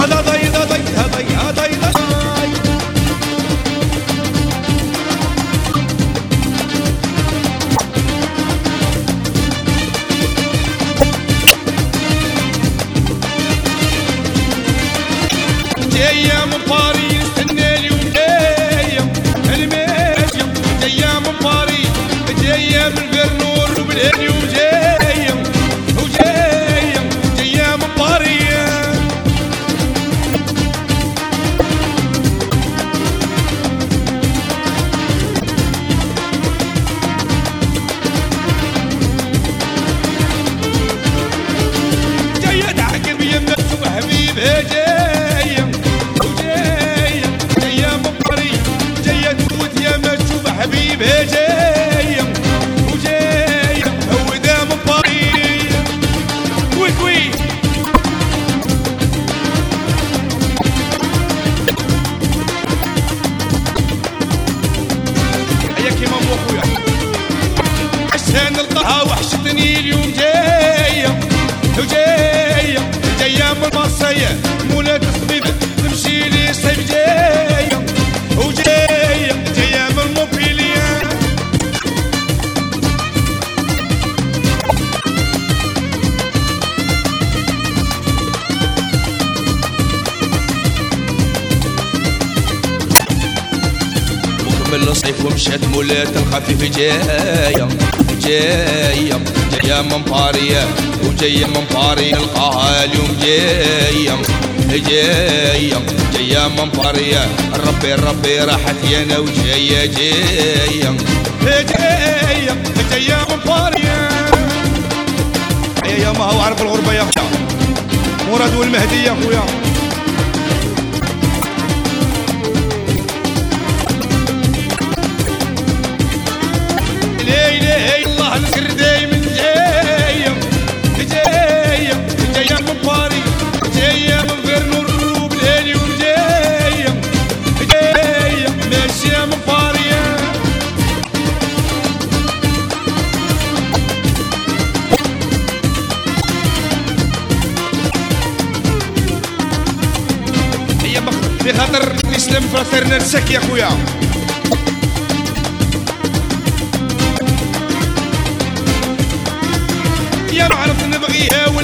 جاية من باريس استنى اليوم جاية الماجية جاية من باريس جاية من برنور وباليوم جاية وجاية جاية من باريس جاية تعقب يمك وحبيبها جاية حبيبها جاية وجاية هودا من باريس وي هيا كيما مو خويا عشان نلقاها وحشتني اليوم جاية وجاية جاية من المرسية مولاة الصبيبة تمشي لي صيف جاية وجاية جاية من موبيليا وكمل الصيف ومشات مولاة الخفيف جاية جاية جاية من باريا وجاية من باري نلقاها اليوم جاية جاية جاية من باريا ربي راحت يانا وجاية جاية جاية جاية من باريا يا ما هو عرف الغربة يا خويا مراد والمهدي يا خويا لا اله الا الله نذكر دايما جاية جاية جاية من باري جاية من برنور وباليوم جاية جاية ماشية من باريا هي بخاطر الاسلام فراسرنا السك يا خويا يا ما عرفت نبغيها